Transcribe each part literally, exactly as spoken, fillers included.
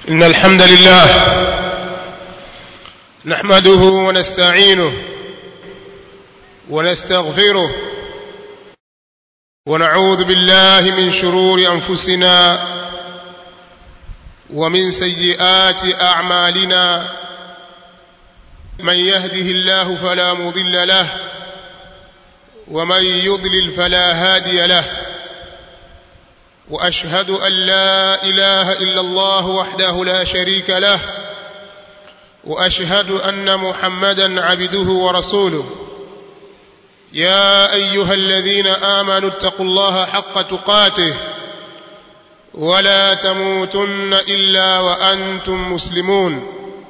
إن الحمد لله نحمده ونستعينه ونستغفره ونعوذ بالله من شرور أنفسنا ومن سيئات أعمالنا من يهده الله فلا مضل له ومن يضلل فلا هادي له وأشهد أن لا إله إلا الله وحده لا شريك له وأشهد أن محمدا عبده ورسوله يا أيها الذين آمنوا اتقوا الله حق تقاته ولا تموتن إلا وأنتم مسلمون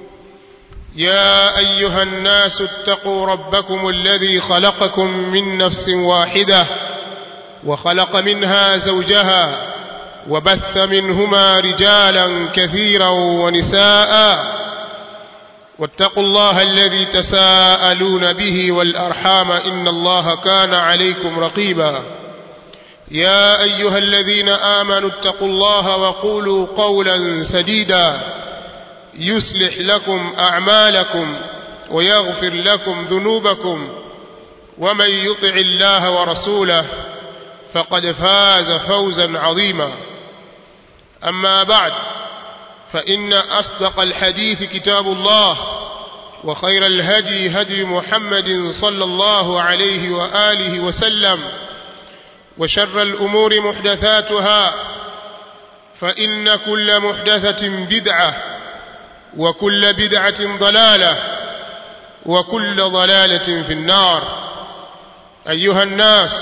يا أيها الناس اتقوا ربكم الذي خلقكم من نفس واحدة وخلق منها زوجها وبث منهما رجالا كثيرا ونساء واتقوا الله الذي تساءلون به والأرحام إن الله كان عليكم رقيبا يا أيها الذين آمنوا اتقوا الله وقولوا قولا سديدا يصلح لكم أعمالكم ويغفر لكم ذنوبكم ومن يطع الله ورسوله فقد فاز فوزا عظيما أما بعد فإن أصدق الحديث كتاب الله وخير الهدي هدي محمد صلى الله عليه وآله وسلم وشر الأمور محدثاتها فإن كل محدثة بدعة وكل بدعة ضلالة وكل ضلالة في النار أيها الناس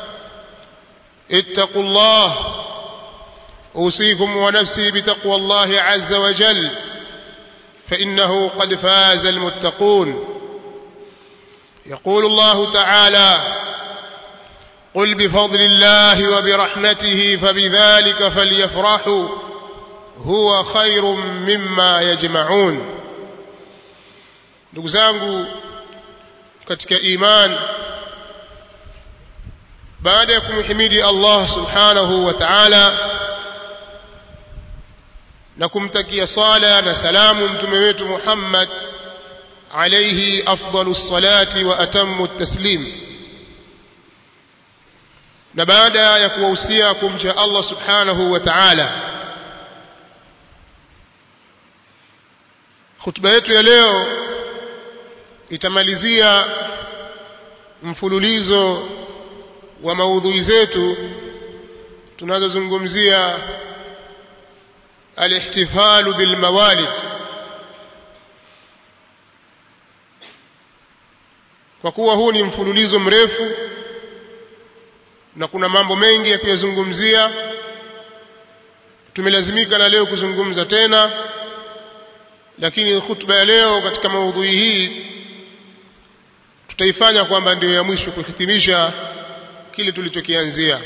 اتقوا الله أوصيكم ونفسي بتقوى الله عز وجل فإنه قد فاز المتقون يقول الله تعالى قل بفضل الله وبرحمته فبذلك فليفرحوا هو خير مما يجمعون. Ndugu zangu katika iman, baada ya kumhimidi Allah subhanahu wa ta'ala na kumtakia sala na salamu mtume wetu Muhammad alayhi afdalus salati wa atammu at-taslim, na baada ya kuwahusia kumcha Allah subhanahu wa ta'ala, khutba yetu ya leo itamalizia mfululizo wa maudhui zetu tunazozungumzia al-ihtifalu bil mawalid, kwa kuwa huu ni mfululizo mrefu na kuna mambo mengi ya kuyazungumzia. Tumelazimika na leo kuzungumza tena, lakini khutba ya leo katika maudhui hii tutaifanya kwamba ndio ya mwisho kuhitimisha kile tulichokianzia.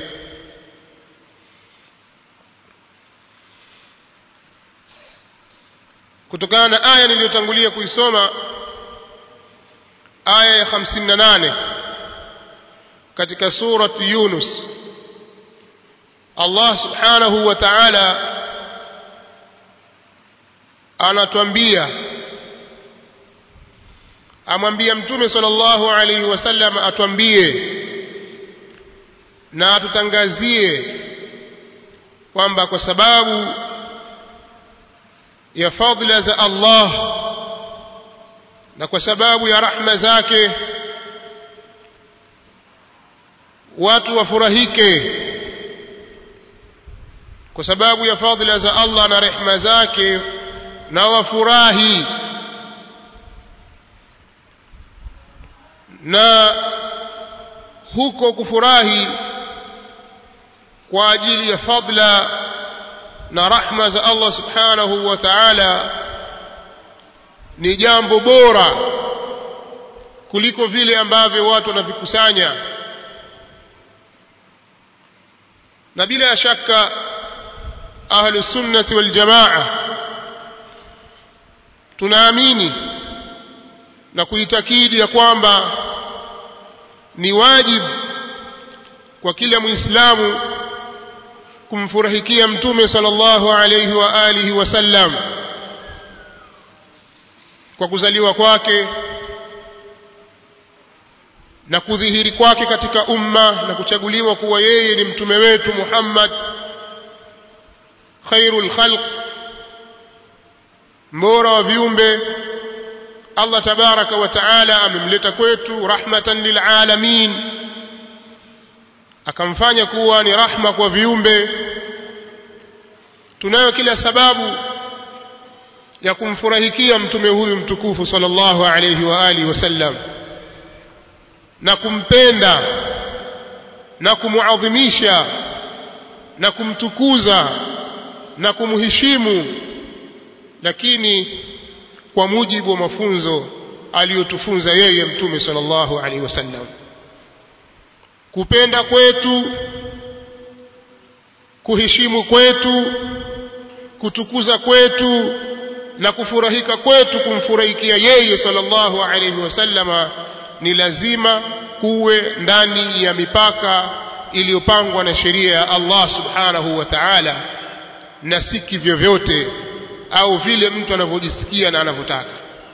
Kutokana na aya niliyotangulia kuisoma, aya ya hamsini na nane katika surat Yunus, Allah subhanahu wa ta'ala anatuambia, amwambia mtume sallallahu alayhi wasallam atuambie na atutangazie kwamba kwa sababu ya fadhila za Allah na kwa sababu ya rahma zake watu wafurahike. Kwa sababu ya fadhila za Allah na rehema zake na wafurahi, na huko kufurahi kwa ajili ya fadla na rahma za Allah subhanahu wa ta'ala ni jambo bora kuliko vile ambavyo watu wanavikusanya. Na bila shaka ahlus sunnati wal jamaa tunaamini na kuitakidi ya kwamba ni wajibu kwa kila Muislamu kumfurahikia mtume sallallahu alayhi wa alihi wasallam kwa kuzaliwa kwake na kudhihiri kwake katika umma na kuchaguliwa kuwa yeye ni mtume wetu Muhammad khairul khalq, mbora wa viumbe. Allah tabaraka wa taala amemleta kwetu rahmatan lil alamin, akamfanya kuwa ni rahma kwa viumbe. Tunayo kila sababu ya kumfurahikia mtume huyu mtukufu sallallahu alayhi wa alihi wasallam na kumpenda na kumuadhimisha na kumtukuza na kumheshimu, lakini kwa mujibu wa mafunzo aliyotufunza yeye mtume sallallahu alaihi wasallam. Kupenda kwetu, kuheshimu kwetu, kutukuza kwetu na kufurahika kwetu kumfurahikia yeye sallallahu alaihi wasallama ni lazima kuwe ndani ya mipaka iliyopangwa na sheria ya Allah subhanahu wa ta'ala, na si kivyovyote au vile mtu anavyojisikia na anavyotaka.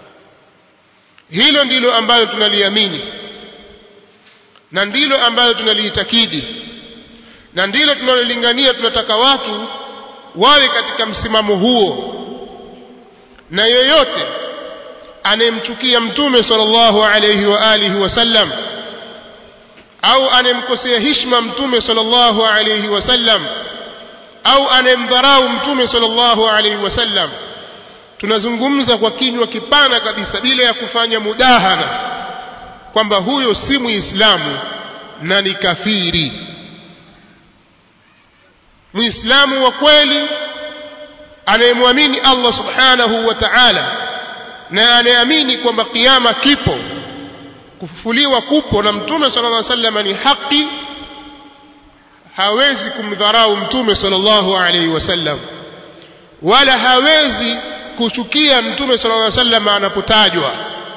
Hilo ndilo ambalo tunaliamini na ndilo ambalo tunaliitakidi na ndilo tunalolingania. Tunataka watu wawe katika msimamo huo, na yeyote anemchukia mtume sallallahu alayhi wa alihi wasallam au anemkosea heshima mtume sallallahu alayhi wasallam au anemdharau mtume sallallahu alayhi wasallam, tunazungumza kwa kinywa kipana kabisa bila ya kufanya mudahana kwamba huyo si muislamu na ni kafiri. Muislamu wa kweli anayemwamini Allah subhanahu wa ta'ala na anayeamini kwamba kiyama kipo, kufufuliwa kupo na mtume sallallahu alayhi wasallam ni haki, hawezi kumdharau mtume sallallahu alayhi wasallam wala hawezi kuchukia mtume sallallahu alayhi wasallam anapotajwa.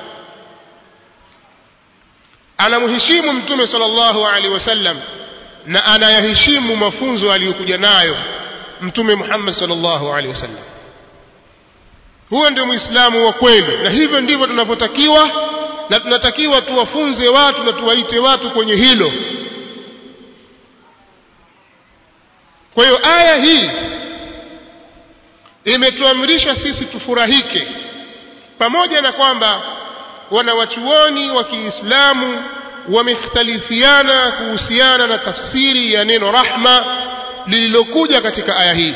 Anamheshimu mtume sallallahu alayhi wasallam na anayaheshimu mafunzo aliyokuja nayo mtume Muhammad sallallahu alayhi wasallam. Huo ndio muislamu wa kweli, na hivyo ndivyo tunavyotakiwa, na tunatakiwa tuwafunze watu na tuwaite watu kwenye hilo. Kwa hiyo aya hii imetuamrisha sisi tufurahike, pamoja na kwamba wanawachuoni wa Kiislamu wamekhtalifiana kuhusiana na tafsiri ya neno rahma lililokuja katika aya hii.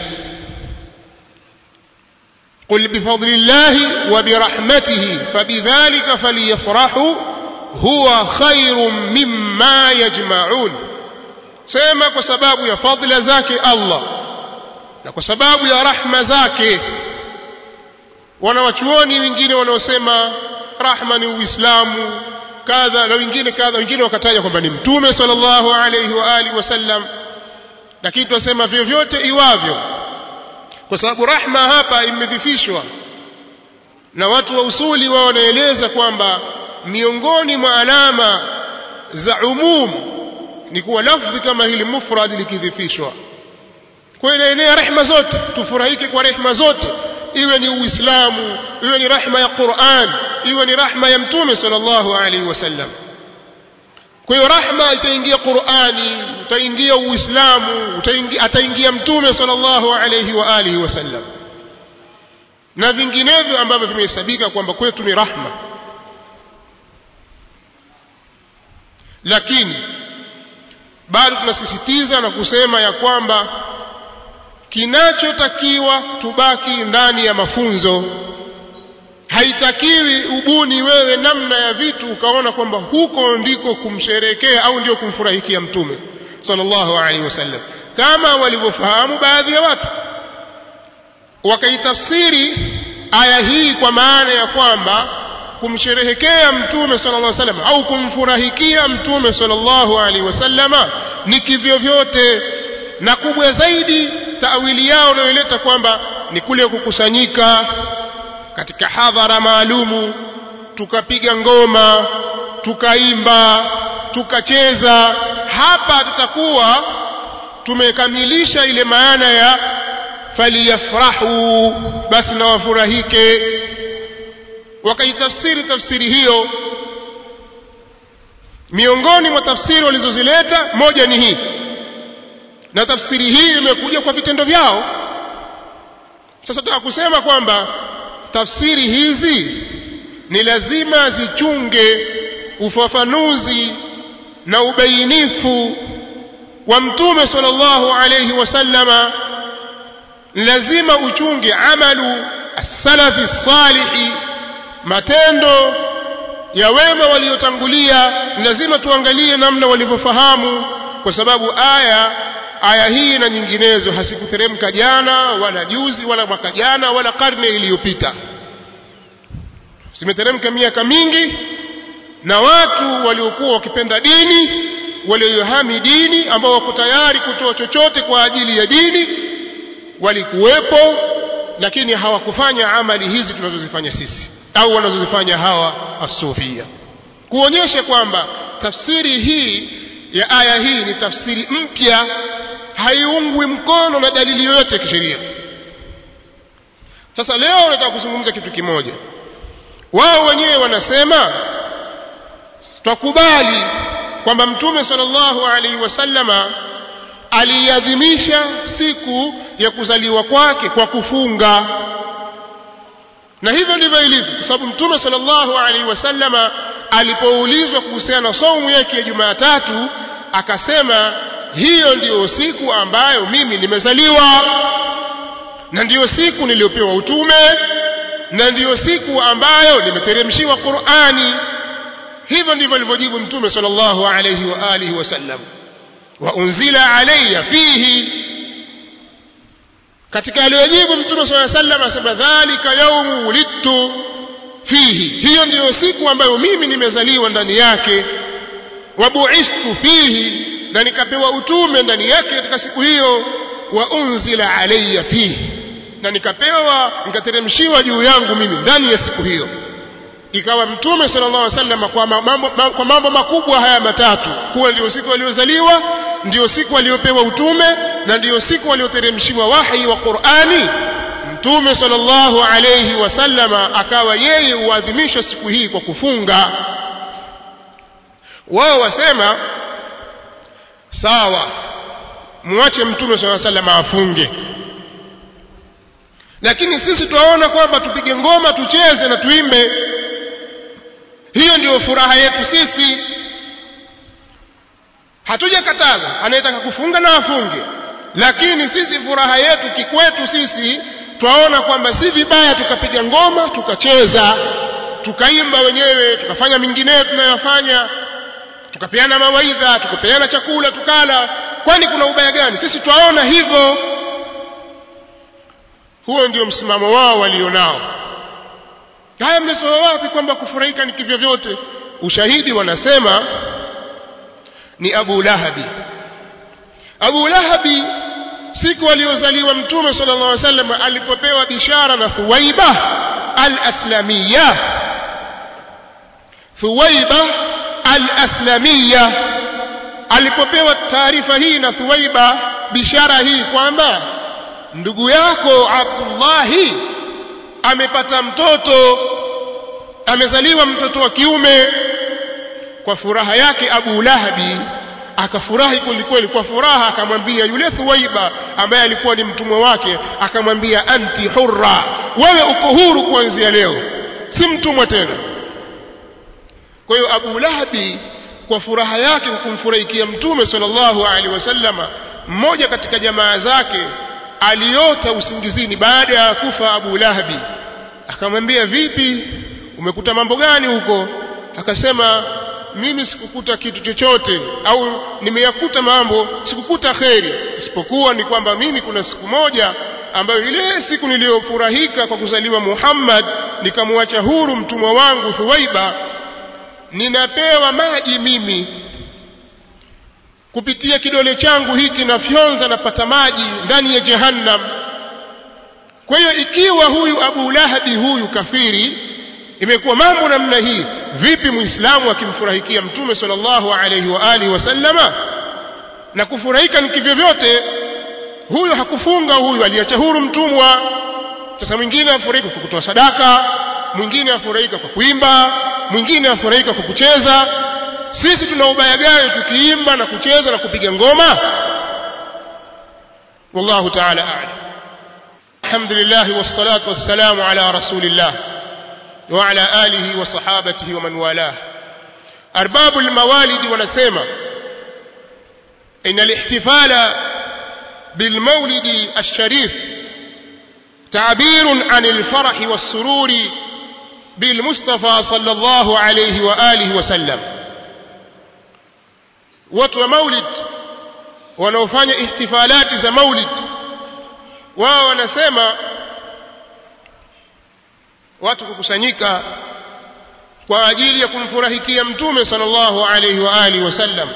قل بفضل الله وبرحمته فبذلك فليفرحوا هو خير مما يجمعون. sema kwa sababu ya fadhila zake Allah na kwa sababu ya rahma zake. Wanawachuoni wengine wanaosema rahma ni Uislamu kadha na wengine kadha, wengine wakataja kwamba ni mtume sallallahu alayhi wa alihi wasallam, lakini tunasema vyovyote iwavyo, kwa sababu rahma hapa imedhifishwa, na watu wa usuli wao wanaeleza kwamba miongoni mwa alama za umum ni kuwa lafzi kama hili mufrad likidhifishwa, kwa inaenea rehema zote. Tufurahike kwa rehema zote, iwe ni Uislamu, iwe ni rahma ya Qur'an, iwe ni rahma ya mtume sallallahu alaihi wasallam. Kwa hiyo rahma itaingia Qur'ani, utaingia Uislamu, utaingia ataingia mtume sallallahu alaihi wa alihi wasallam na vinginevyo ambavyo vimehesabika kwamba kwetu ni rahma. Lakini bado tunasisitiza na kusema ya kwamba kinachotakiwa tubaki ndani ya mafunzo. Haitakiwi ubuni wewe namna ya vitu ukaona kwamba huko ndiko kumsherekea au ndio kumfurahikia mtume sallallahu alaihi wasallam, kama walivyofahamu baadhi ya watu wakaitafsiri aya hii kwa maana ya kwamba kumsherehekea mtume sallallahu alaihi wasallam au kumfurahikia mtume sallallahu alaihi wasallam ni kivyovyote, na kubwa zaidi taawili yao inayoleta kwamba ni kule kukusanyika katika hadhara maalumu, tukapiga ngoma, tukaimba, tukacheza. Hapa tutakuwa tumekamilisha ile maana ya faliyafrahu, basi na wafurahike. wakaitafsiri tafsiri hiyo. Miongoni mwa tafsiri walizozileta moja ni hii, na tafsiri hii imekuja kwa vitendo vyao. Sasa tunataka kusema kwamba tafsiri hizi ni lazima zichunge ufafanuzi na ubainifu wa Mtume sallallahu alayhi wasallama. Lazima uchunge amalu as-salafi salihi, matendo ya wema waliotangulia. Lazima tuangalie namna walivyofahamu, kwa sababu aya aya hii na nyinginezo hasikuteremka jana wala juzi wala mwaka jana wala karne iliyopita. Zimeteremka miaka mingi, na watu waliokuwa wakipenda dini, waliohami dini, ambao wako tayari kutoa chochote kwa ajili ya dini walikuwepo, lakini hawakufanya amali hizi tunazozifanya sisi au wanazozifanya hawa as-sufia. Kuonyesha kwamba tafsiri hii ya aya hii ni tafsiri mpya, haiungwi mkono na dalili yoyote ya kisheria. Sasa leo nataka kuzungumza kitu kimoja. Wao wenyewe wanasema tukubali kwamba Mtume sallallahu alaihi wasallama aliadhimisha siku ya kuzaliwa kwake kwa kufunga, na hivyo ndivyo ilivyo, kwa sababu Mtume sallallahu alaihi wasallama alipoulizwa kuhusiana na saumu yake ya Jumatatu akasema, hiyo ndiyo siku ambayo mimi nimezaliwa, na ndiyo siku niliyopewa utume, na ndiyo siku ambayo nimeteremshiwa Qur'ani. Hivyo ndivyo alivyojibu Mtume sallallahu alayhi wa alihi wasallam. Wa unzila alayya fihi, katika aliyojibu Mtume sallallahu alayhi wasallam asema, dhalika yawmu wulidtu fihi, hiyo ndiyo siku ambayo mimi nimezaliwa ndani yake. Wa bu'ithtu fihi, na nikapewa utume ndani yake katika siku hiyo. Wa unzila alayya fihi, na nikapewa nikateremshiwa juu yangu mimi ndani ya siku hiyo. Ikawa Mtume sallallahu alaihi wasallam kwa mambo kwa mambo makubwa haya matatu, kuwa ndio siku aliyozaliwa, ndio siku aliyopewa utume, na ndio siku aliyoteremshiwa wahi wa Qur'ani, Mtume sallallahu alaihi wasallam akawa yeye huadhimisha siku hii kwa kufunga. Wao wasema sawa, muache Mtume sallallahu alaihi wasallam afunge, lakini sisi tunaona kwamba tupige ngoma, tucheze na tuimbe, hiyo ndio furaha yetu sisi. Hatujakataza anayetaka kufunga na afunge, lakini sisi furaha yetu kikwetu sisi twaona kwamba si vibaya tukapiga ngoma, tukacheza, tukaimba wenyewe, tukafanya mingineyo tunayofanya, tukapeana mawaidha, tukapeana chakula tukala. Kwani kuna ubaya gani? Sisi twaona hivyo. Huo ndio msimamo wao walionao. Haya, mmesoa wapi kwamba kufurahika ni kivyo vyote? Ushahidi wanasema ni Abu Lahabi. Abu Lahabi siku aliyozaliwa Mtume sallallahu alaihi wasallam alipopewa bishara na Thuwaiba al-Aslamiyya, Thuwaiba al-Aslamiyya alipopewa taarifa hii na Thuwaiba, bishara hii kwamba ndugu yako Abdullahi amepata mtoto, amezaliwa mtoto wa kiume. Kwa furaha yake Abu Lahabi akafurahi kweli, kwa furaha akamwambia yule Thuwaiba ambaye alikuwa ni mtumwa wake, akamwambia, anti hurra, wewe uko huru kuanzia leo, si mtumwa tena. Kwa hiyo Abu Lahabi kwa furaha yake kumfurahikia Mtume sallallahu alaihi wasallama, mmoja katika jamaa zake aliota usingizini baada ya kufa Abu Lahabi. Akamwambia, vipi, umekuta mambo gani huko? Akasema, mimi sikukuta kitu chochote, au nimeyakuta mambo, sikukuta kheri, isipokuwa ni kwamba mimi kuna siku moja ambayo ile siku niliyofurahika kwa kuzaliwa Muhammad, nikamwacha huru mtumwa wangu Thuwaiba, ninapewa maji mimi kupitia kidole changu hiki, na fyonza napata maji ndani ya Jahannam. Kwa hiyo ikiwa huyu Abu Lahabi huyu kafiri imekuwa mambo namna hii, vipi Muislamu akimfurahikia Mtume sallallahu alaihi wa alihi wasallama? Na kufurahika ni kivyo vyote. Huyu hakufunga, huyu aliacha huru mtumwa. Sasa mwingine afurahika kwa kutoa sadaka, mwingine afurahika kwa kuimba, mwingine afurahika kwa kucheza. Sisi tuna ubaya gani tukiimba na kucheza na kupiga ngoma? Wallahu ta'ala a'lam. Alhamdulillah wassalatu wassalamu ala rasulillah wa ala alihi wa sahabatihi wa man walah. Arbabu almawalid wanasema inna al-ihtifala bil mawlid ash-sharif تعبير عن الفرح والسرور بالمصطفى صلى الله عليه وآله وسلم. watu wa maulid wanaofanya ihtifalati za maulid wao wanasema watu kukusanyika kwa ajili ya kumfurahikia mtume sallallahu alayhi wa alihi wasallam,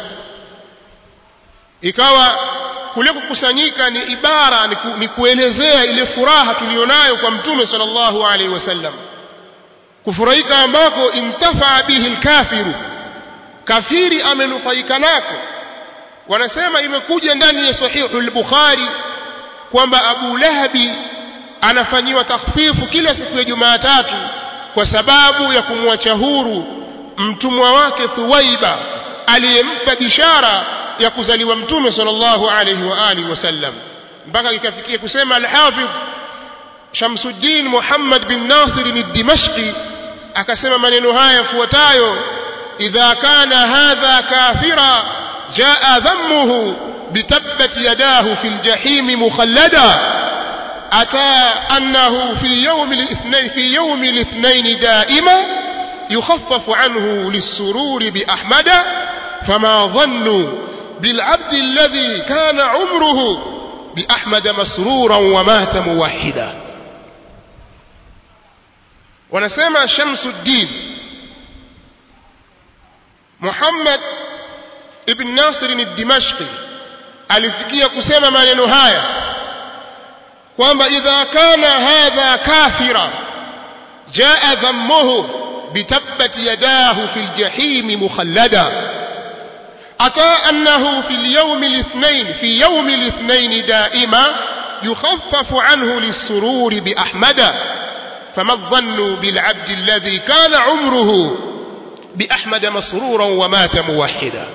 ikawa kule kukusanyika ni ibara ni, ku, ni kuelezea ile furaha tulionayo kwa mtume sallallahu alaihi wasallam, kufurahika ambako intafa bihi alkafiru, kafiri amenufaika nako. Wanasema imekuja ndani ya sahihu al-Bukhari kwamba Abu Lahabi anafanyiwa takhfifu kila siku ya Jumatatu kwa sababu ya kumwacha huru mtumwa wake Thuwaiba aliyempa bishara ya kuzaliwa mtume sallallahu alayhi wa alihi wasallam, mpaka ikafikia kusema al-Hafidh Shamsuddin Muhammad bin Nasir al-Dimashqi akasema maneno haya yafuatayo: idha kana hadha kafira jaa dhammuhu bitabbat yadahu fil jahim mukhallada ata annahu fi yawm al-ithnain fi yawm al-ithnain daima yukhaffafu anhu lis-sururi bi ahmada fama dhannu بالعبد الذي كان عمره بأحمد مسرورا ومات موحدا. ونسمى شمس الدين محمد ابن ناصر الدمشقي alifikia kusema maneno haya kwamba idha kana hadha kafira jaa dhammuhu bitabbat yadahu fil jahim mukhallada أتى أنه في اليوم الاثنين في يوم الاثنين دائما يخفف عنه للسرور بأحمد فما الظن بالعبد الذي كان عمره بأحمد مسرورا ومات موحدا.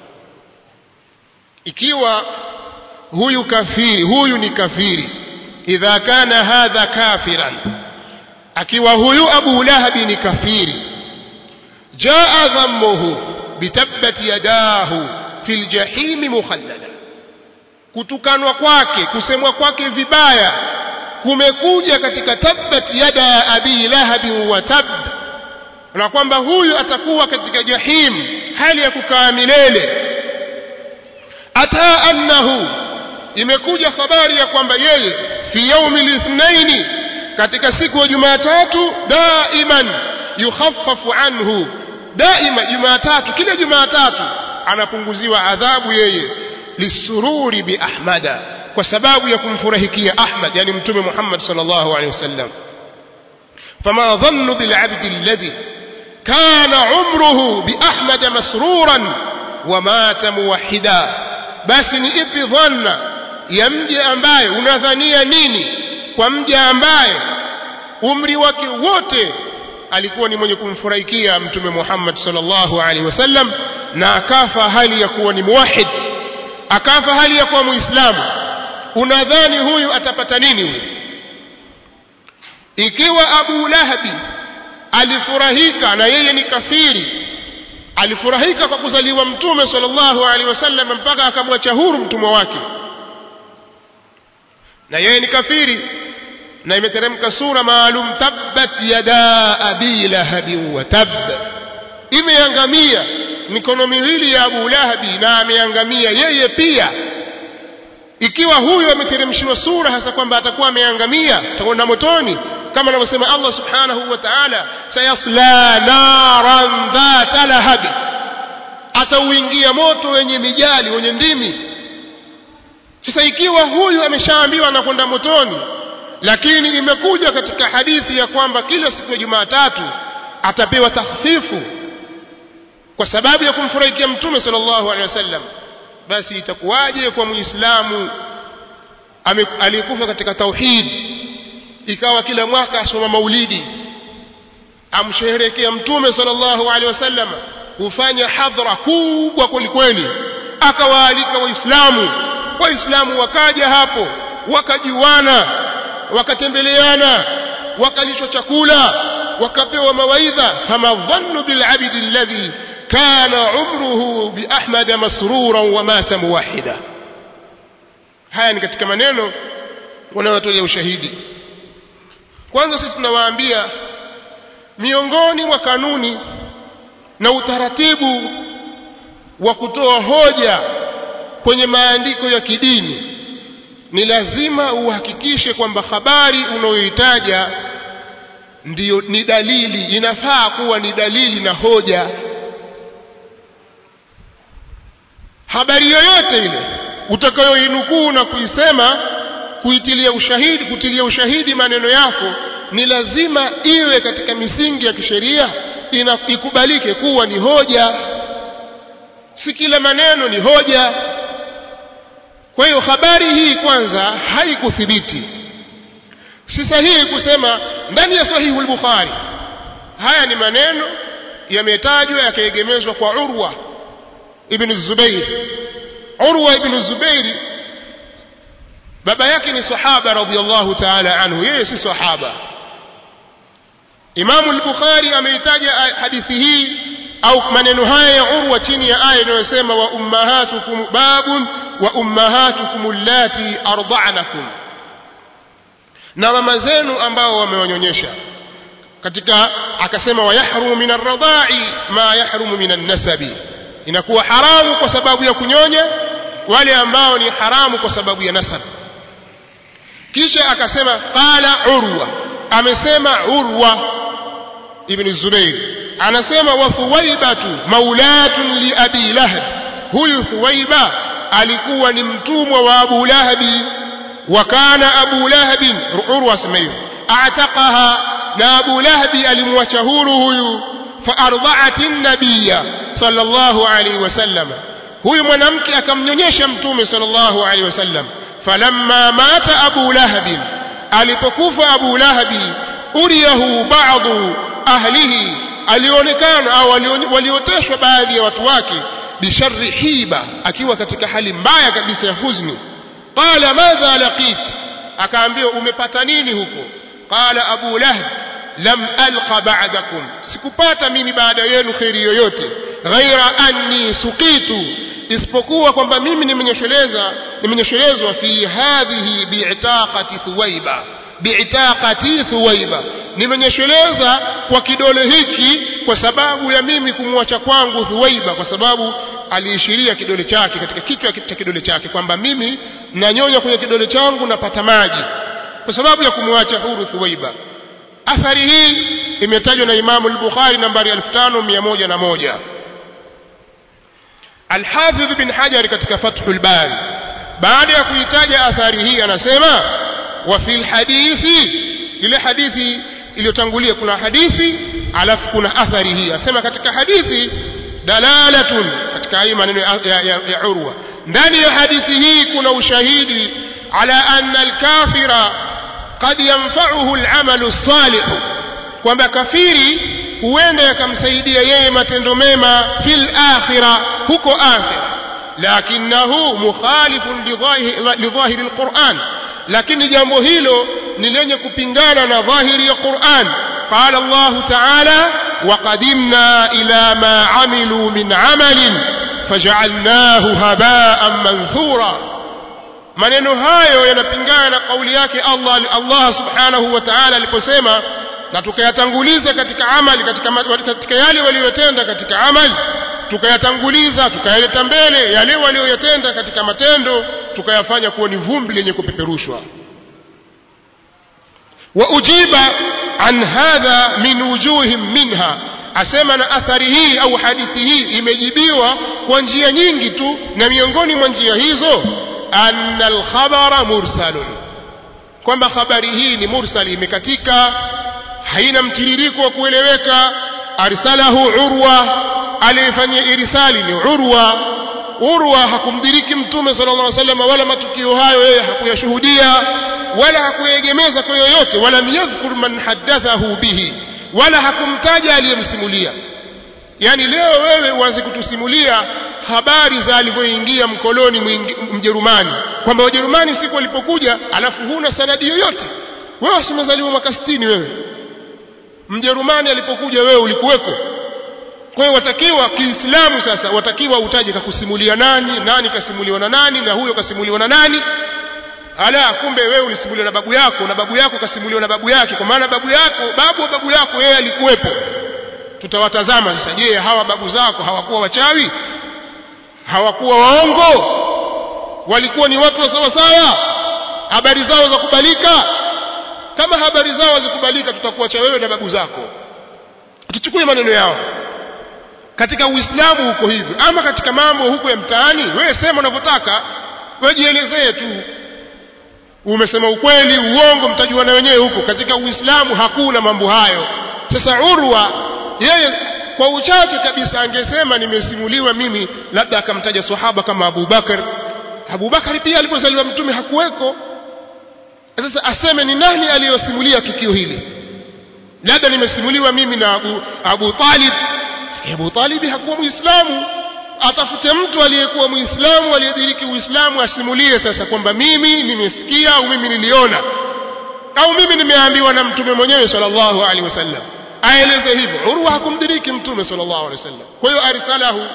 ikiwa huyu kafiri huyu ni kafiri, idha kana hadha kafiran, akiwa huyu Abu Lahab ni kafiri, jaa dhammuhu bitabbat yadahu fil jahim mukhallada, kutukanwa kwake kusemwa kwake vibaya kumekuja katika tabbat yada abi lahab wa tab, na kwamba huyu atakuwa katika jahim hali ya kukaa milele. Ata annahu, imekuja habari ya kwamba yeye fi yaumi al-ithnaini, katika siku ya Jumatatu, daiman yukhaffafu anhu, daima Jumatatu, kila Jumatatu anapunguziwa adhabu yeye, lisururi bi ahmada, kwa sababu ya kumfurahikia Ahmad, yani mtume Muhammad sallallahu alaihi wasallam. fama dhannu bil abdi alladhi kana umruhu bi ahmad masruran wa mata muwahhida, basi ni ipi dhanna ya mja ambaye, unadhania nini kwa mja ambaye umri wake wote alikuwa ni mwenye kumfurahikia mtume Muhammad sallallahu alaihi wasallam, na akafa hali ya kuwa ni muwahhid, akafa hali ya kuwa muislamu? Unadhani huyu atapata nini huyu? Ikiwa Abu Lahabi alifurahika na yeye ni kafiri, alifurahika kwa kuzaliwa mtume sallallahu alaihi wasallam mpaka akamwacha huru mtumwa wake, na yeye ni kafiri, na imeteremka sura maalum, tabbat yada abi lahab wa tab, imeangamia mikono miwili ya Abu Lahabi na ameangamia yeye pia. Ikiwa huyu ameteremshiwa sura hasa kwamba atakuwa ameangamia, atakwenda motoni, kama anavyosema Allah subhanahu wa ta'ala, sayasla naran dhata lahab, atauingia moto wenye mijali wenye ndimi. Sasa ikiwa huyu ameshaambiwa anakwenda motoni, lakini imekuja katika hadithi ya kwamba kila siku ya Jumatatu atapewa takhfifu kwa sababu ya kumfurahikia mtume sallallahu alaihi wasallam, basi itakuwaje kwa muislamu aliyekufa katika tauhid ikawa kila mwaka asoma maulidi, amsherehekea mtume sallallahu alaihi wasallam, hufanya hadhara kubwa kwelikweli, akawaalika waislamu. Waislamu wakaja hapo, wakajiwana, wakatembeleana, wakalishwa chakula, wakapewa mawaidha. Fama dhannu bil abdi alladhi kana umruhu bi ahmad masruran wa mata muwahhida. Haya ni katika maneno wanayotolea ushahidi. Kwanza sisi tunawaambia miongoni mwa kanuni na utaratibu wa kutoa hoja kwenye maandiko ya kidini ni lazima uhakikishe kwamba habari unayoitaja ndiyo ni dalili, inafaa kuwa ni dalili na hoja. Habari yoyote ile utakayoinukuu na kuisema, kuitilia ushahidi, kutilia ushahidi maneno yako, ni lazima iwe katika misingi ya kisheria, ikubalike kuwa ni hoja. Si kila maneno ni hoja. Kwa hiyo habari hii kwanza haikuthibiti. Si sahihi kusema ndani ya sahihi al-Bukhari. Haya ni maneno yametajwa yakaegemezwa kwa Urwa ibn Zubair. Urwa ibn Zubair baba yake ni sahaba radhiyallahu ta'ala anhu, yeye si sahaba. Imam al-Bukhari ameitaja hadithi hii au maneno haya ya Urwa chini ya aya inayosema wa ummahatukum babun wa ummahatukum allati arda'nakum, na mama zenu ambao wamewanyonyesha. Katika akasema wa yahrumu min ar-radha'i ma yahrumu min an-nasabi, inakuwa haramu kwa sababu ya kunyonya wale ambao ni haramu kwa sababu ya nasab. Kisha akasema qala Urwa, amesema Urwa ibn Zubair, anasema wa Thuwaibatu maulatun li Abi Lahab. Huyu Thuwaiba alikuwa ni mtumwa wa Abu Lahabi. Wa kana Abu Lahabi, Urwa asema hivyo, a'taqaha, na Abu Lahabi alimwacha huru huyu. Fa arda'at an-nabiyya sallallahu alayhi wasallam, huyu mwanamke akamnyonyesha mtume sallallahu alayhi wasallam. Falamma mata Abu Lahabi, alipokufa Abu Lahabi, uriyahu ba'du ahlihi, alionekana au walioteshwa baadhi ya watu wake, bisharri hiba, akiwa katika hali mbaya kabisa ya huzuni. Qala madha laqit, akaambiwa umepata nini huko? Qala Abu Lahab lam alqa ba'dakum, sikupata mimi baada yenu khairi yoyote, ghaira anni suqitu, isipokuwa kwamba mimi nimenyesheleza nimenyeshelezwa fi hadhihi bi'taqati Thuwaiba, bi'taqati Thuwaiba, nimenyesheleza kwa kidole hiki kwa sababu ya mimi kumwacha kwangu Thuwaiba, kwa sababu aliishiria kidole chake katika kichwa cha kidole chake kwamba mimi nanyonya kwenye kidole changu napata maji, kwa sababu ya kumwacha huru Thuwaiba. Athari hii imetajwa na Imam al-Bukhari nambari elfu tano mia moja na moja. Al-Hafidh bin Hajar katika Fathul Bari baada ya kuitaja athari hii anasema wa fil hadithi, ile hadithi iliyotangulia kuna hadithi alafu kuna athari hii. Asema katika hadithi dalalatun, katika hii maneno ya, ya, ya, ya Urwa, ndani ya hadithi hii kuna ushahidi ala anna al-kafira qad yanfa'uhu al-amalu as-salih, kwamba kafiri huenda yakamsaidia yeye matendo mema fil akhirah, huko akhirah. Lakinahu mukhalifun li dhahiri al-Qur'an, lakini jambo hilo ni lenye kupingana na dhahiri ya Qur'an. Qala Allah ta'ala wa qadimna ila ma amilu min amalin faj'alnahu haba'an manthura. Maneno hayo yanapingana na kauli yake Allah Allah subhanahu wa ta'ala aliposema na tukayatanguliza katika amali, katika, katika yale waliyotenda katika amali tukayatanguliza, tukayaleta mbele yale waliyotenda katika matendo, tukayafanya kuwa ni vumbi lenye kupeperushwa. Wa ujiba an hadha min wujuhim minha, asema na athari hii au hadithi hii imejibiwa kwa njia nyingi tu, na miongoni mwa njia hizo anna al-khabara mursalun, kwamba habari hii ni mursali, imekatika, haina mtiririko wa kueleweka. Arsalahu Urwa, alifanya irsali ni Urwa. Urwa hakumdiriki mtume sallallahu alaihi wasallam wala matukio hayo yeye hakuyashuhudia wala hakuegemeza kwa yoyote, wala yadhkur man haddathahu bihi, wala hakumtaja aliyemsimulia. Yani leo wewe uanze kutusimulia habari za alivyoingia mkoloni Mjerumani, kwamba Wajerumani siku walipokuja, alafu huna sanadi yoyote. Wewe usimezaliwa mwaka sitini wewe. Mjerumani alipokuja wewe ulikuweko. Kwa hiyo watakiwa Kiislamu sasa watakiwa utaje kakusimulia nani, nani kasimuliwa na nani, na huyo kasimuliwa na nani. Ala, kumbe wewe ulisimuliwa na babu yako, na babu yako kasimuliwa na babu yake, kwa maana babu yako, babu wa babu yako yeye alikuwepo. Tutawatazama sasa, je, hawa babu zako hawakuwa wachawi? Hawakuwa waongo? Walikuwa ni watu wa sawa sawa? Habari zao za kubalika? Kama habari zao zikubalika, tutakuacha wewe na babu zako. Tuchukue maneno yao. Katika Uislamu huko hivi, ama katika mambo huko ya mtaani, wewe sema unavyotaka, wewe jielezee tu. Umesema ukweli, uongo, mtajua na wenyewe huko. Katika Uislamu hakuna mambo hayo. Sasa Urwa yeye kwa uchache kabisa angesema nimesimuliwa mimi, labda akamtaja sahaba kama Abu Bakar. Abu Bakar pia alipozaliwa mtume hakuweko. Sasa aseme ni nani aliyosimulia tukio hili? Labda nimesimuliwa mimi na Abu, Abu Talib. Abu Talib hakuwa Muislamu. Atafute mtu aliyekuwa Muislamu, aliyediriki Uislamu, asimulie sasa kwamba mimi nimesikia au mimi niliona au mimi nimeambiwa na mtume mwenyewe sallallahu alaihi wasallam. Aeleze hivyo. Urwa hakumdiriki mtume sallallahu alaihi wasallam. Kwa hiyo arsalahu.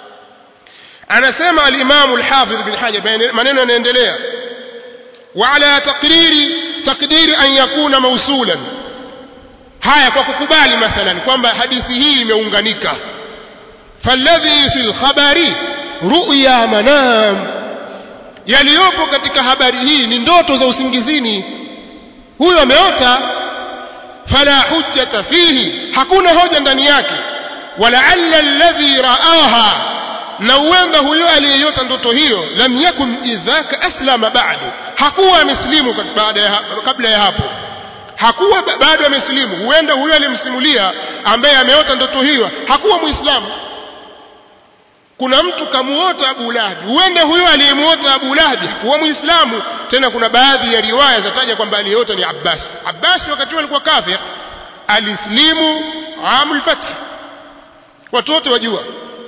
Anasema al-Imam al-Hafidh bin Hajar, maneno yanaendelea, wa ala taqriri taqdiri an yakuna mawsulan. Haya kwa kukubali mathalan kwamba hadithi hii imeunganika. Falladhi fil khabari ru'ya manam, yaliyopo katika habari hii ni ndoto za usingizini. Huyo ameota, fala hujjata fihi, hakuna hoja ndani yake. Walaalla alladhi raaha, na uenda huyo aliyeyota ndoto hiyo, lam yakun idhaka aslama ba'du, hakuwa ameslimu baada ya kabla ya hapo, hakuwa bado ameslimu. Huenda huyo aliyemsimulia ambaye ameota ndoto hiyo hakuwa Muislamu. Kuna mtu kamuota Abu Lahab, huenda huyo aliyemuota Abu Lahab hakuwa Muislamu. Tena kuna baadhi ya riwaya zataja kwamba aliyeota ni Abbas. Abbas wakati alikuwa kafir, alislimu amul fath, watu wote wajua.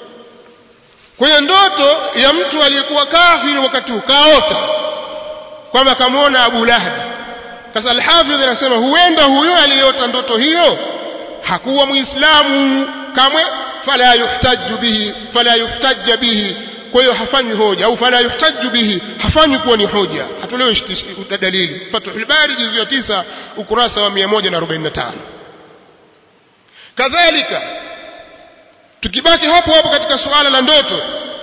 Kwa hiyo ndoto ya mtu aliyekuwa kafir wakati ukaota kwamba kamuona Abu Lahab. Sasa al-Hafidh anasema huenda huyo aliyeota ndoto hiyo hakuwa Muislamu kamwe. Fala yuhtaju bihi, fala yuhtajja bihi, kwa hiyo hafanywi hoja, au fala yuhtaju bihi, hafanywi kuwa ni hoja, hatolewi dalili. Fathul Bari juzu ya tisa ukurasa wa mia moja na arobaini na tano. Kadhalika tukibaki hapo hapo katika suala la ndoto,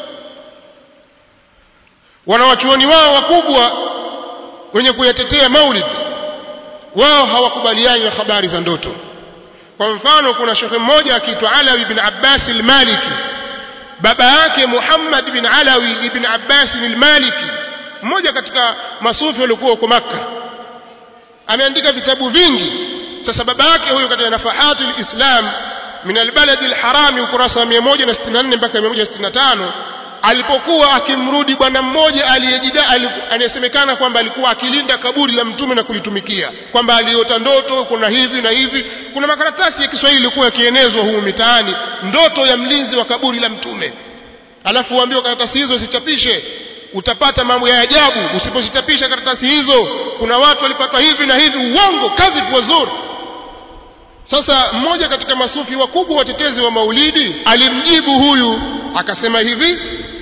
wanawachuoni wao wakubwa wenye kuyatetea maulid, wao hawakubaliani na habari za ndoto. Kwa mfano, kuna shekhe mmoja akiitwa Alawi ibn Abbas al-Maliki, baba yake Muhammad bin Alawi ibn Abbas al-Maliki, mmoja katika masufi waliokuwa huko Makka, ameandika vitabu vingi. Sasa baba yake huyo katika Nafahatul Islam min al-Balad al-Haram ukurasa mia moja sitini na nne mpaka mia moja sitini na tano, alipokuwa akimrudi bwana mmoja aliyejida anayesemekana kwamba alikuwa akilinda kaburi la mtume na kulitumikia, kwamba aliota ndoto kuna hivi na hivi. Kuna makaratasi ya Kiswahili yalikuwa yakienezwa huko mitaani, ndoto ya mlinzi wa kaburi la mtume. Alafu waambiwa karatasi hizo sichapishe, utapata mambo ya ajabu usipozichapisha karatasi hizo. Kuna watu walipata hivi na hivi, uongo, kadhibu wazuri. Sasa mmoja katika masufi wakubwa watetezi wa maulidi alimjibu huyu, akasema hivi: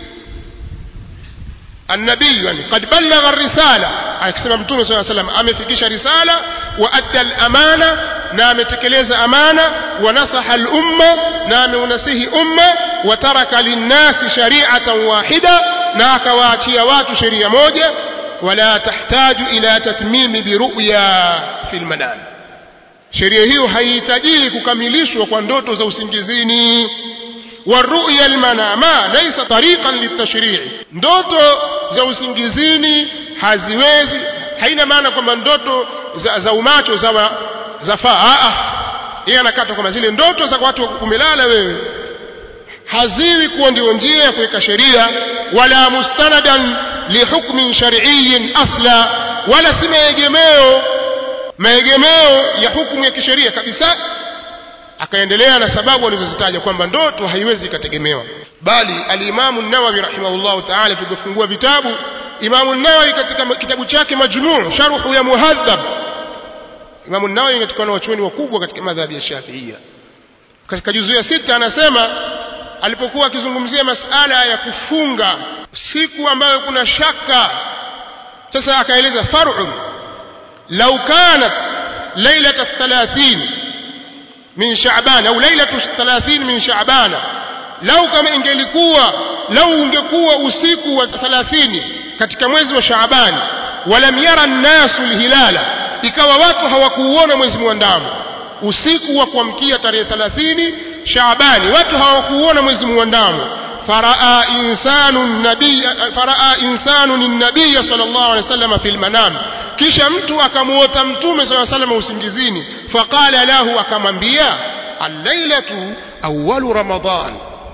النبي يعني قد بلغ الرسالة، akisema mtume صلى الله عليه وسلم amefikisha risala, wa adda al-amana, na ametekeleza amana, wa nasaha al-umma, na ameunasihi umma, wa taraka lin-nasi shari'atan wahida, na akawaachia watu sheria moja, wala tahtaju ila tatmimi bi ru'ya fil manam. Sheria hiyo haihitaji kukamilishwa kwa ndoto za usingizini. والرؤيا المنامة ليس طريقا للتشريع. ndoto za usingizini haziwezi, haina maana kwamba ndoto za, za umacho za zafaa. Ah, yeye anakata kwamba zile ndoto za watu kumelala wewe haziwi kuwa ndio njia ya kuweka sheria, wala mustanadan li hukmin shar'iyyin asla, wala si maegemeo maegemeo ya hukumu ya kisheria kabisa. akaendelea na sababu alizozitaja kwamba ndoto haiwezi kutegemewa. Bali al-Imam an-Nawawi rahimahullah ta'ala, tukifungua vitabu Imam an-Nawawi katika kitabu chake Majmu' Sharh ya Muhadhab, Imam an-Nawawi katika wanachuoni wakubwa katika madhhabi ya Shafi'ia, katika juzu ya sita anasema, alipokuwa akizungumzia masala ya kufunga siku ambayo kuna shaka, sasa akaeleza far'un law kanat lailat ath-thalathin min Sha'ban au lailatu ath-thalathin min Sha'ban, lau kama ingelikuwa lau ungekuwa usiku wa thelathini katika mwezi wa Shaaban, walam yara an-nasu al-hilala, ikawa watu hawakuuona mwezi muandamo usiku wa kuamkia tarehe thelathini Shaaban, watu hawakuuona mwezi muandamo, faraa insanu an-nabiy faraa insanu an-nabiy sallallahu alayhi wasallam fil manam, kisha mtu akamuota mtume sallallahu alayhi wasallam usingizini, faqala lahu, akamwambia, al-lailatu awwalu ramadan,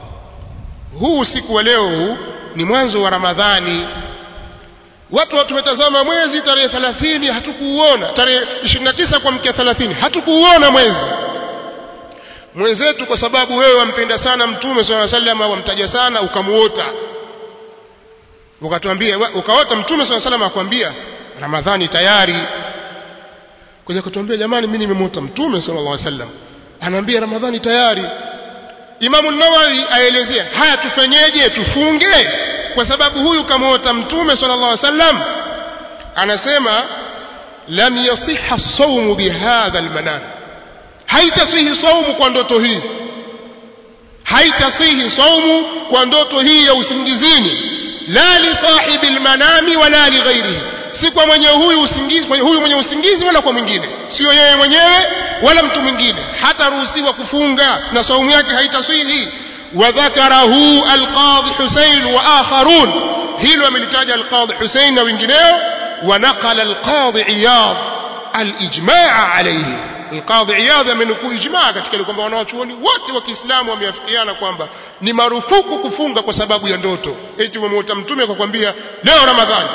huu usiku wa leo huu ni mwanzo wa Ramadhani. Watu watu tumetazama mwezi tarehe thelathini hatukuuona, tarehe ishirini na tisa kwa mkia thelathini hatukuuona mwezi. Mwenzetu kwa sababu wewe wampenda sana mtume sallallahu alaihi wasallam, wamtaja sana, ukamuota, ukatuambia, ukaota mtume sallallahu alaihi wasallam akwambia Ramadhani tayari, kuja kutuambia jamani, mimi nimemuota mtume sallallahu alaihi wasallam anaambia Ramadhani tayari. Imam an-Nawawi aelezea, haya tufanyeje? Tufunge kwa sababu huyu kamuota mtume sallallahu alaihi wasallam? Anasema lam yasihha as-sawm bihadha al-manan, haitasihi saumu kwa ndoto hii, haitasihi saumu kwa ndoto hii ya usingizini, la li sahibi al-manami wala li ghairihi, si kwa mwenye huyu usingizi, huyu mwenye usingizi wala kwa mwingine, sio yeye mwenyewe wala mtu mwingine, hata ruhusiwa kufunga na saumu yake haitasihi. Wa dhakarahu al-Qadhi Husayn wa akharun, hilo amelitaja al-Qadhi Husayn na wengineo. Wa naqala al-Qadhi Iyad al-ijma' alayhi, al-Qadhi Iyad amenukuu ijma' katika ile kwamba wanawachuoni wote wa Kiislamu wameafikiana kwamba ni marufuku kufunga kwa sababu ya ndoto. Eti umemuota mtume akakwambia leo Ramadhani.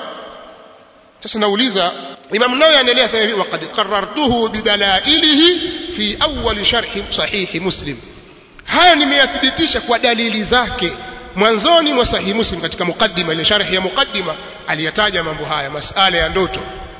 Sasa nauliza, Imam Nawawi anaendelea sasa hivi, waqad qarrartuhu bidalailihi fi awwal sharh sahih Muslim, haya nimeyathibitisha kwa dalili zake mwanzoni mwa sahih Muslim, katika mukaddima, ile sharh ya mukaddima aliyataja mambo haya, masala ya ndoto.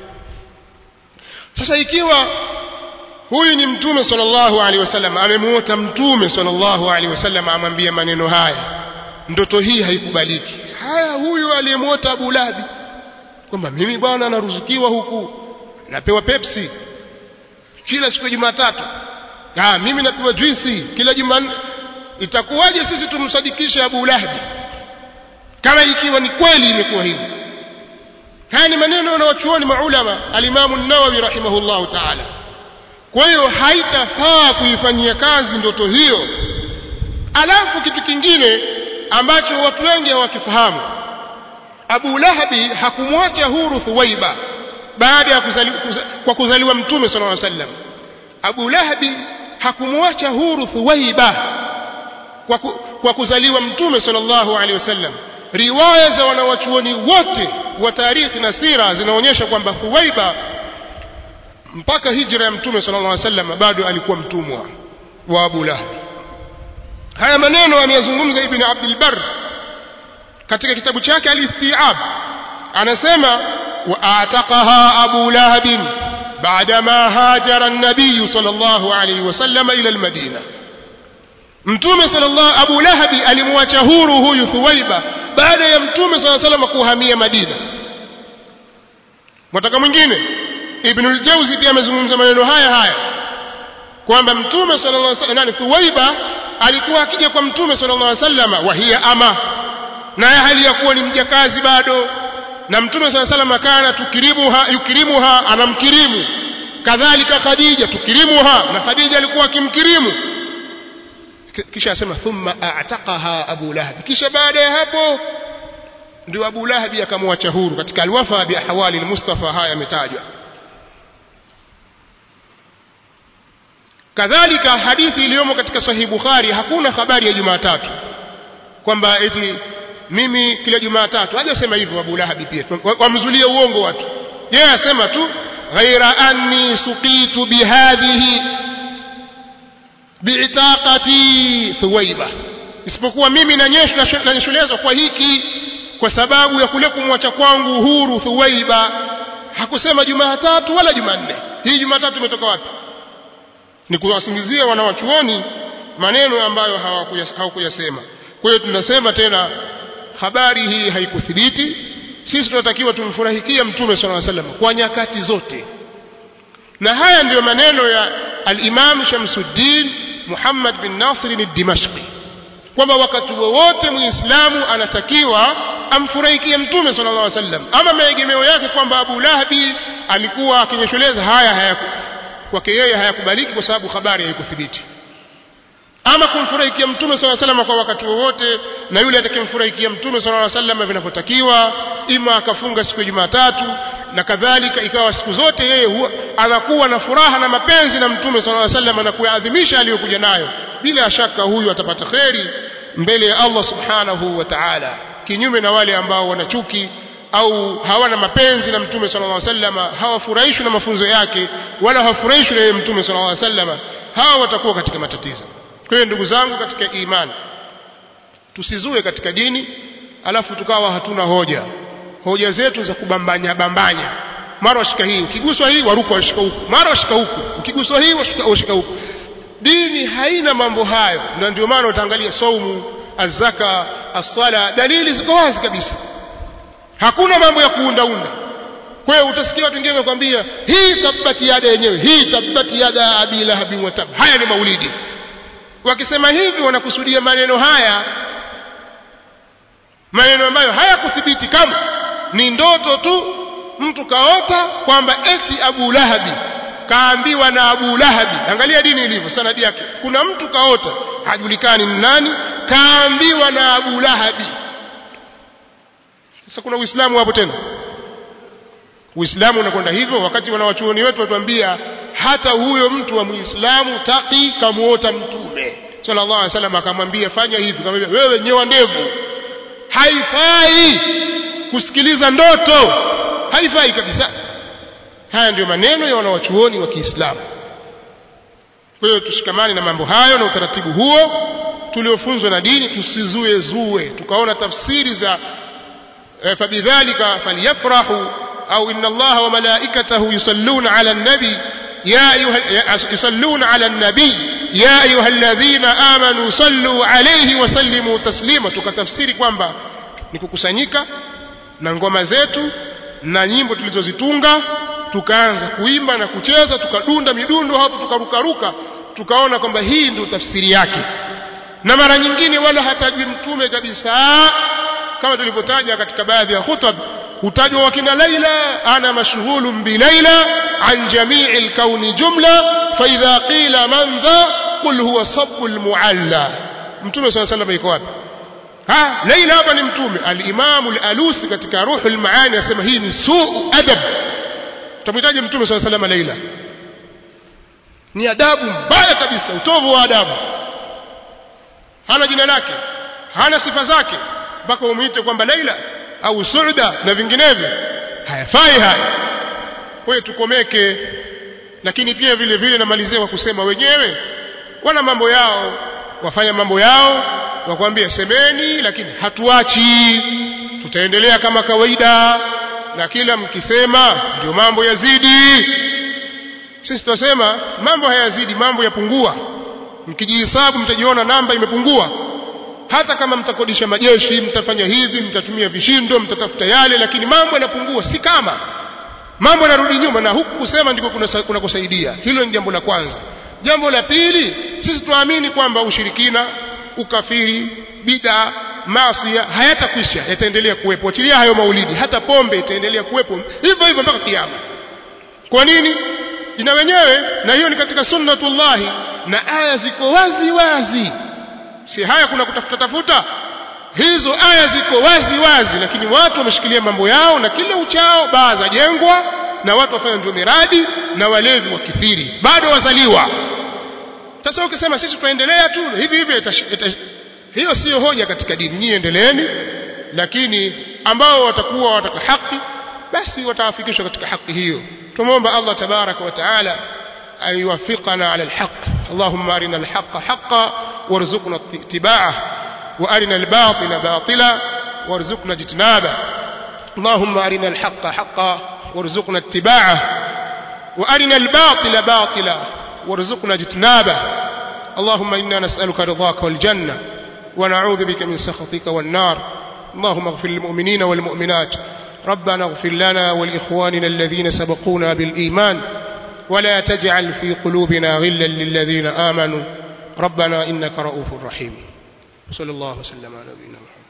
Sasa ikiwa huyu ni mtume sallallahu alaihi wasallam, amemuota mtume sallallahu alaihi wasallam amwambia maneno haya, ndoto hii haikubaliki. Haya, huyu aliyemuota Abu Lahab kwamba mimi bwana naruzukiwa huku, napewa Pepsi kila siku ya Jumatatu, ah mimi napewa juisi kila Jumanne, itakuwaje sisi tumsadikishe Abu Lahab kama ikiwa ni kweli imekuwa hivi? Haya ni maneno na wachuoni maulama, al-Imam an-Nawawi rahimahullahu ta'ala. Kwa hiyo haitafaa kuifanyia kazi ndoto hiyo. Alafu kitu kingine ambacho watu wengi hawakifahamu, Abu Lahabi hakumwacha huru Thuwaiba baada ya kuzaliwa, kwa kuzaliwa mtume sallallahu alaihi wasallam. Abu Lahabi hakumwacha huru Thuwaiba kwa, kwa kuzaliwa mtume sallallahu alaihi wasallam. Riwaya za wanawachuoni wote wa tarikhi na sira zinaonyesha kwamba Thuwaiba mpaka hijra ya mtume sallallahu alaihi wasallam bado alikuwa mtumwa wa Abu Lahab. Haya maneno ameyazungumza Ibn Abdul Barr katika kitabu chake Al-Isti'ab, anasema wa ataqaha Abu Lahab baada ma hajara an-nabiy sallallahu alayhi wasallam ila al-Madina. Mtume sallallahu Abu Lahab alimwacha huru huyu Thuwaiba baada ya mtume sallallahu alayhi wasallam kuhamia Madina. Mwataka mwingine, Ibn al-Jawzi pia amezungumza maneno haya haya kwamba mtume sallallahu alayhi wasallam, Thuwaiba alikuwa akija kwa mtume sallallahu alayhi wasallam wa hiya ama, naye hali ya kuwa ni mjakazi bado, na mtume sallallahu alayhi wasallam kana tukirimuha yukirimuha, anamkirimu. Kadhalika Khadija tukirimuha, na Khadija alikuwa akimkirimu. Kisha asema thumma a'taqaha Abu Lahab, kisha baada ya hapo ndio Abu Lahab akamwacha huru. Katika al-Wafa bi ahwali al-Mustafa haya yametajwa. Kadhalika hadithi iliyomo katika Sahih Bukhari, hakuna habari ya Jumatatu kwamba eti mimi kila Jumatatu, hajasema hivyo Abu Lahab. Pia wamzulia uongo watu, yeye asema tu ghaira anni suqitu bihadhihi, bi'taqati Thuwaiba, isipokuwa mimi nanyeshelezwa kwa hiki kwa sababu ya kule kumwacha kwangu huru Thuwaiba. Hakusema Jumatatu wala Jumanne. Hii Jumatatu imetoka wapi? Ni kuwasingizia wanawachuoni maneno ambayo hawakuyasema. Kwa hiyo tunasema tena, habari hii haikuthibiti. Sisi tunatakiwa tumfurahikie Mtume sallallahu alaihi wasallam kwa nyakati zote, na haya ndiyo maneno ya al-Imam Shamsuddin Muhammad bin Nasir al-Dimashqi, kwamba wakati wowote Muislamu anatakiwa amfurahikie Mtume sallallahu alaihi wasallam. Ama maegemeo yake kwamba Abu Lahabi alikuwa akinyesheleza, haya hayaku kwake yeye hayakubaliki kwa sababu habari haikuthibiti. Ama kumfurahikia Mtume sallallahu alaihi wasallam kwa wakati wowote, na yule atakayemfurahikia Mtume sallallahu alaihi wasallam vinavyotakiwa, ima akafunga siku ya Jumatatu na kadhalika, ikawa siku zote yeye huwa anakuwa na furaha na mapenzi na Mtume sallallahu alaihi wasallam na kuadhimisha aliyokuja nayo, bila shaka huyu atapata kheri mbele ya Allah subhanahu wa ta'ala, kinyume na wale ambao wanachuki au hawana mapenzi na Mtume sallallahu alaihi wasallam, hawafurahishwi na mafunzo yake wala hawafurahishwi na Mtume sallallahu alaihi wasallam, hawa watakuwa katika matatizo. Kwa hiyo ndugu zangu katika imani, tusizue katika dini alafu tukawa hatuna hoja. Hoja zetu za kubambanya bambanya, mara washika hii, ukiguswa hii waruka washika huku, mara washika huku, ukiguswa hii washika washika huku. Dini haina mambo hayo, na ndio maana utaangalia saumu, azaka, as-sala, dalili ziko wazi kabisa. Hakuna mambo ya kuunda-unda. Kwa hiyo utasikia watu wengine wakwambia hii tabati yada yenyewe, hii tabati yada Abi Lahab wa tab. Haya ni maulidi. Wakisema hivi wanakusudia maneno haya, maneno ambayo hayakuthibiti, kama ni ndoto tu. Mtu kaota kwamba eti Abu Lahabi kaambiwa na Abu Lahabi. Angalia dini ilivyo, sanadi yake. Kuna mtu kaota, hajulikani ni nani, kaambiwa na Abu Lahabi. Sasa kuna Uislamu hapo tena? Uislamu unakwenda hivyo, wakati wanawachuoni wetu watuambia hata huyo mtu wa Muislamu taki kamuota Mtume sallallahu alaihi wasallam akamwambia fanya hivi, akamwambia wewe nyoa ndevu. Haifai kusikiliza ndoto, haifai kabisa. Haya ndio maneno ya wanawachuoni wa Kiislamu. Kwa hiyo tushikamane na mambo hayo na utaratibu huo tuliofunzwa na dini, tusizue zue tukaona tafsiri za fabidhalika falyafrahu au inna Allaha wa malaikatahu yusalluna ala an-nabi ya ayuha yusalluna ala an-nabi ya ayyuhalladhina amanu sallu alayhi wa sallimu taslima, tukatafsiri kwamba ni kukusanyika na ngoma zetu na nyimbo tulizozitunga, tukaanza kuimba na kucheza, tukadunda midundo hapo, tukarukaruka, tukaona kwamba hii ndio tafsiri yake. Na mara nyingine wala hatajui Mtume kabisa, kama tulivyotaja katika baadhi ya hutuba, hutajwa wakina Laila, ana mashghulun bi Laila an jami'i al-kauni jumla fa idha qila man dha qul huwa sabbu al-mu'alla. Mtume sallallahu alayhi wasallam yuko wapi? Ha, Laila hapa ni Mtume. Al-Imam al-Alusi katika Ruhul Maani anasema hii ni suu adab. Tutamhitaji Mtume sallallahu alayhi wasallam Laila? Ni adabu mbaya kabisa, utovu wa adabu. Hana jina lake, hana sifa zake, mpaka umuite kwamba Laila au Suuda na vinginevyo. Hayafai haya. Kwa hiyo tukomeke. Lakini pia vile vile namalizia kwa kusema wenyewe wana mambo yao, wafanya mambo yao, wakwambia semeni, lakini hatuachi, tutaendelea kama kawaida, na kila mkisema ndio mambo yazidi. Sisi tunasema mambo hayazidi, mambo yapungua. Mkijihesabu mtajiona namba imepungua. Hata kama mtakodisha majeshi, mtafanya hivi, mtatumia vishindo, mtatafuta yale, lakini mambo yanapungua, si kama mambo yanarudi nyuma. Na huku kusema ndiko kuna kusaidia. Hilo ni jambo la kwanza. Jambo la pili, sisi tuamini kwamba ushirikina, ukafiri, bid'a, maasi hayatakwisha, yataendelea kuwepo. Achilia hayo maulidi, hata pombe itaendelea kuwepo hivyo hivyo mpaka kiyama. Kwa nini? Ina wenyewe, na hiyo ni katika sunnatullah, na aya ziko wazi wazi. Si haya kuna kutafuta tafuta, hizo aya ziko wazi wazi, lakini watu wameshikilia mambo yao, na kila uchao baa za jengwa na watu wafanya ndio miradi na walevi wakithiri, bado wazaliwa. Sasa ukisema sisi tuendelea tu hivi hivi, hiyo sio hoja katika dini. Nyinyi endeleeni, lakini ambao watakuwa wataka haki basi wataafikishwa katika haki hiyo. Tumuomba Allah tabaraka wa taala ayuwafiqana ala alhaq. اللهم أرنا الحق حقا وارزقنا اتباعه وأرنا الباطل باطلا وارزقنا اجتنابه اللهم أرنا الحق حقا وارزقنا اتباعه وأرنا الباطل باطلا وارزقنا اجتنابه اللهم إنا نسألك رضاك والجنة ونعوذ بك من سخطك والنار اللهم اغفر للمؤمنين والمؤمنات ربنا اغفر لنا ولإخواننا الذين سبقونا بالإيمان ولا تجعل في قلوبنا غلا للذين آمنوا ربنا إنك رؤوف رحيم صلى الله وسلم على نبينا محمد.